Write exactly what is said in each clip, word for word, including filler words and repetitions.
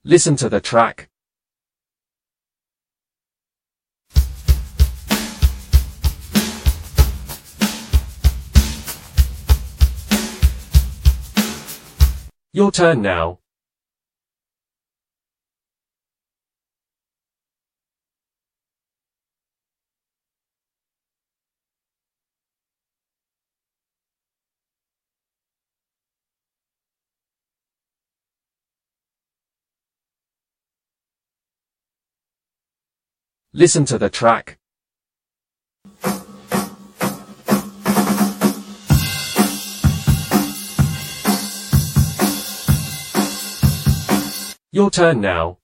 Listen to the track. Your turn now. Listen to the track. Your turn now.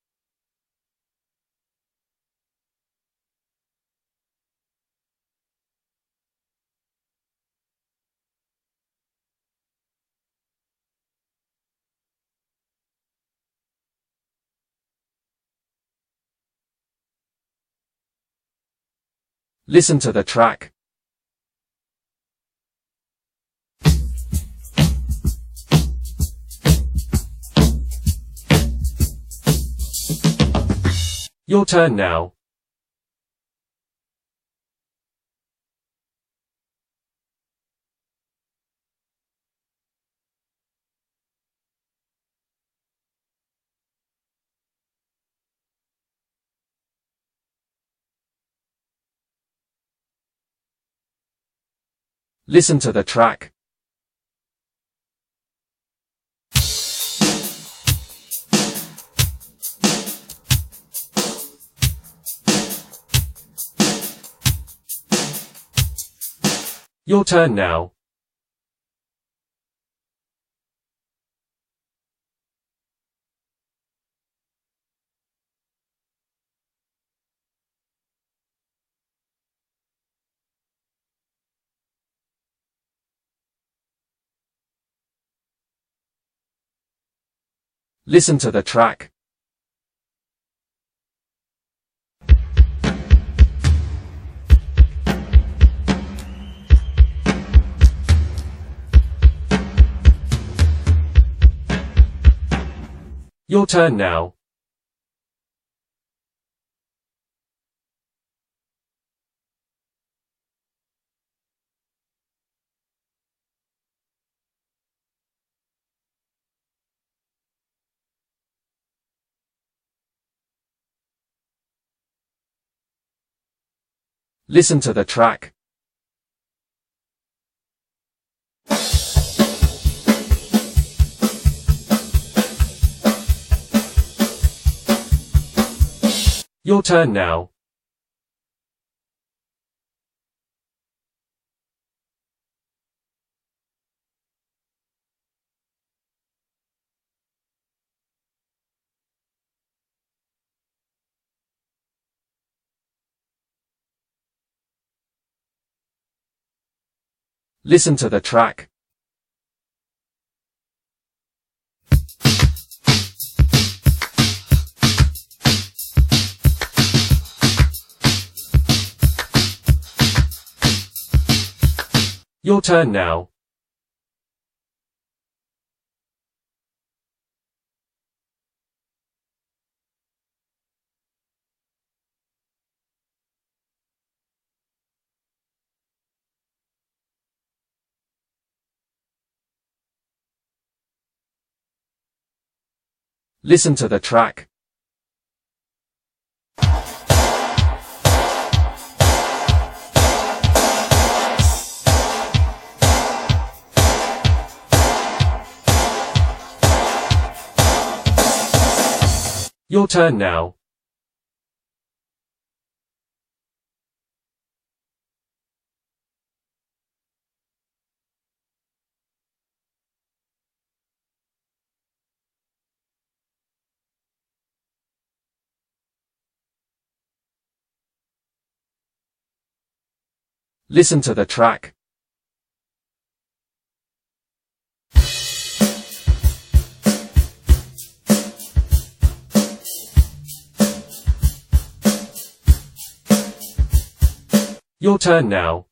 Listen to the track. Your turn now. Listen to the track. Your turn now. Listen to the track. Your turn now. Listen to the track. Your turn now. Listen to the track. Your turn now. Listen to the track. Your turn now. Listen to the track. Your turn now.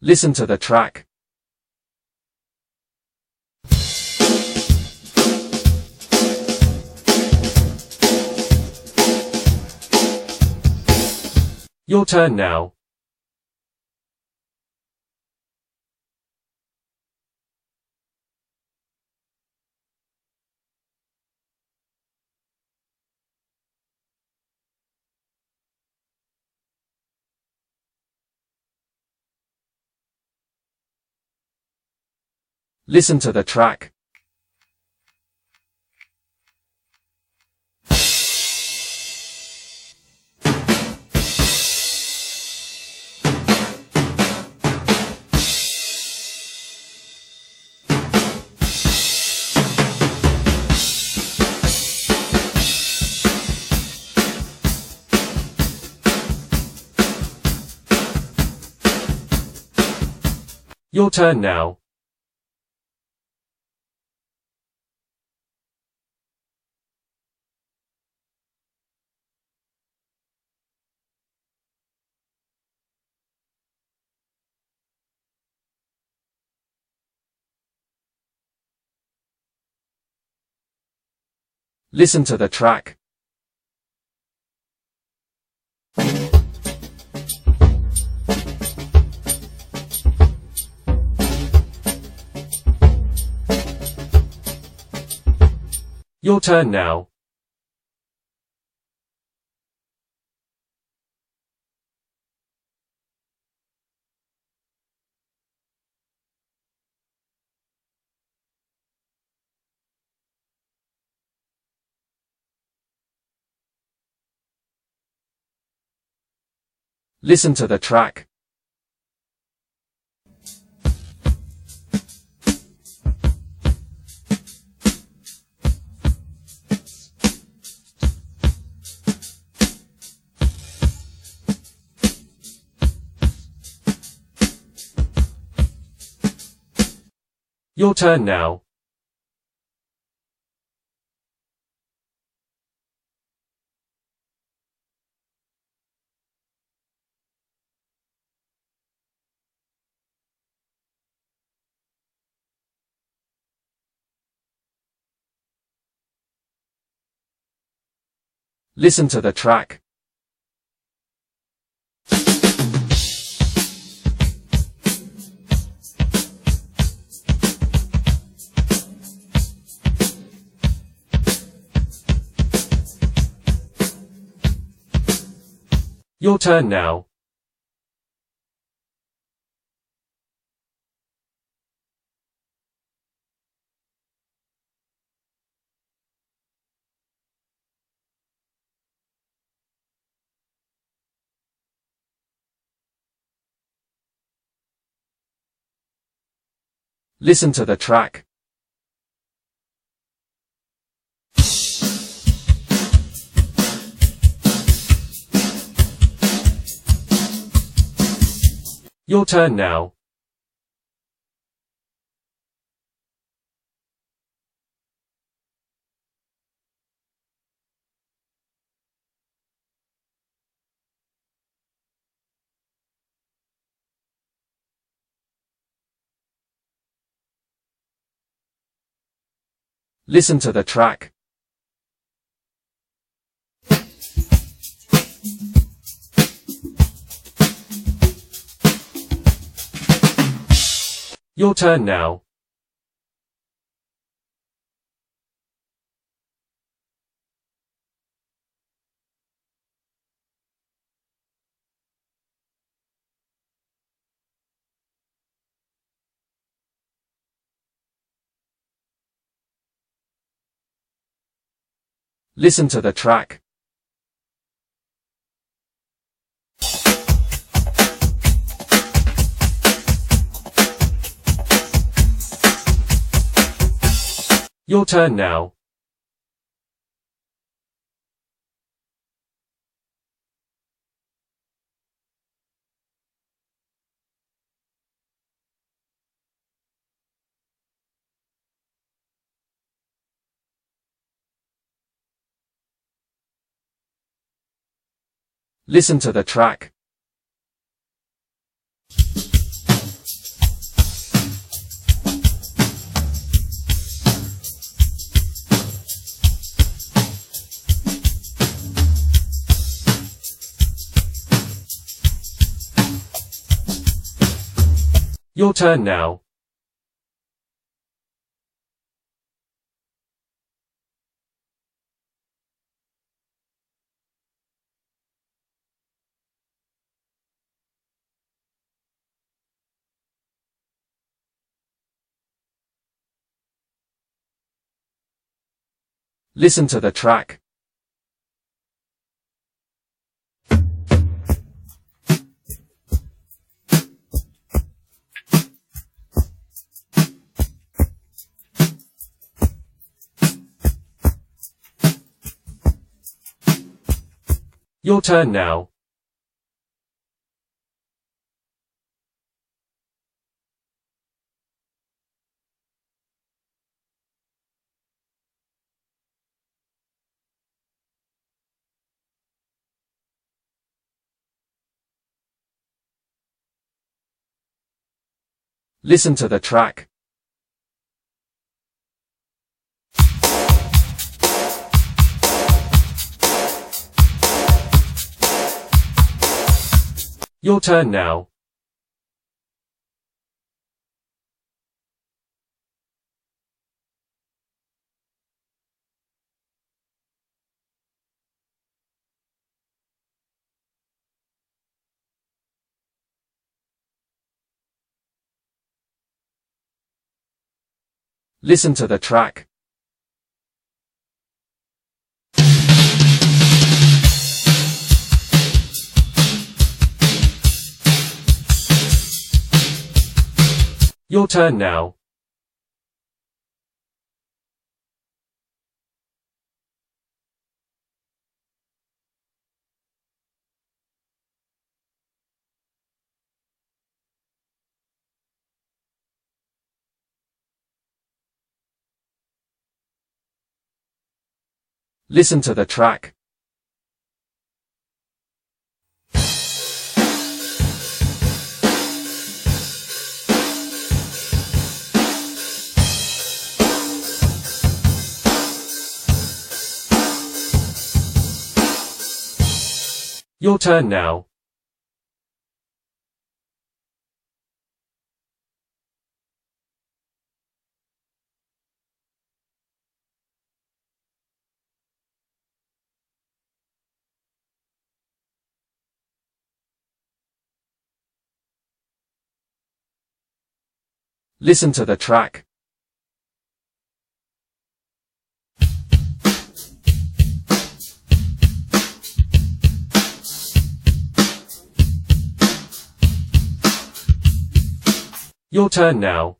Listen to the track. Your turn now. Listen to the track. Your turn now. Listen to the track. Your turn now. Listen to the track. Your turn now. Listen to the track. Your turn now. Listen to the track. Your turn now. Listen to the track. Your turn now. Listen to the track. Your turn now. Listen to the track. Your turn now. Listen to the track. Your turn now. Listen to the track. Your turn now. Listen to the track. Your turn now. Listen to the track. Your turn now. Listen to the track. Your turn now.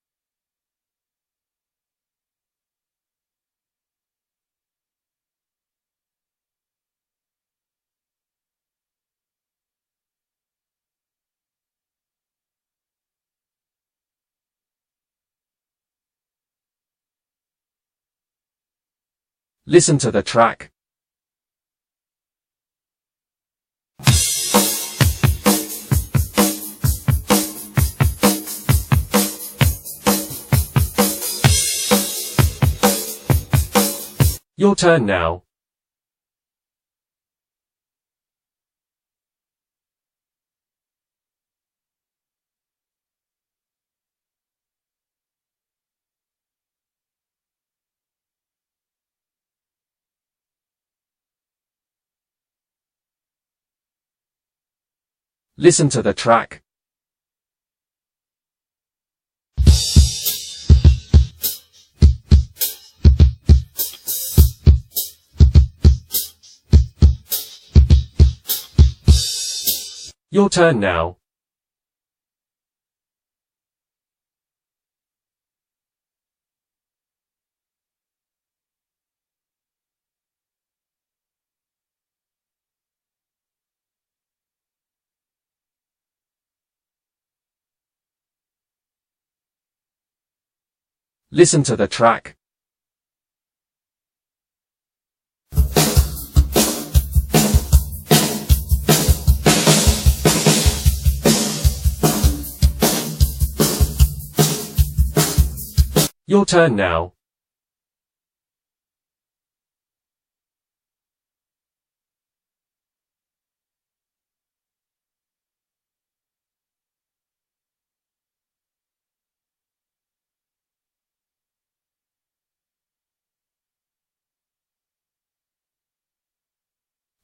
Listen to the track. Your turn now. Listen to the track. Your turn now. Listen to the track. Your turn now.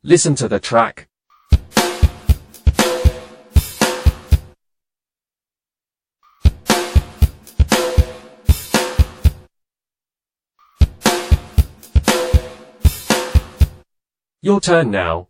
Listen to the track. Your turn now.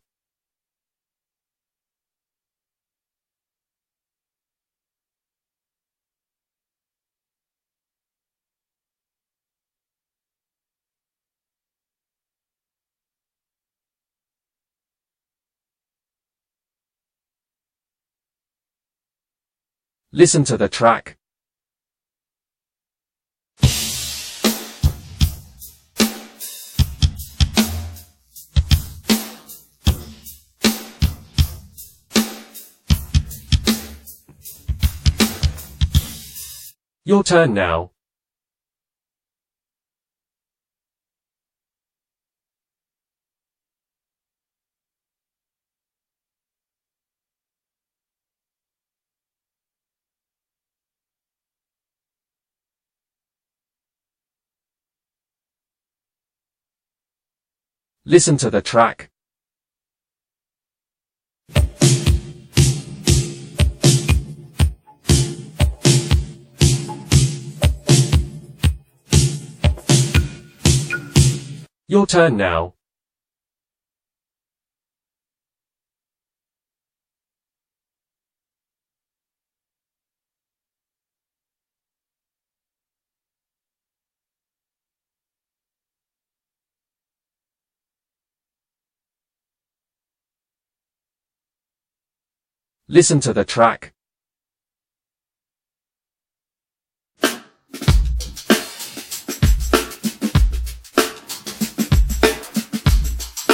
Listen to the track. Your turn now. Listen to the track. Your turn now. Listen to the track.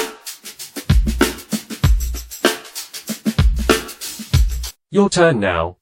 Your turn now.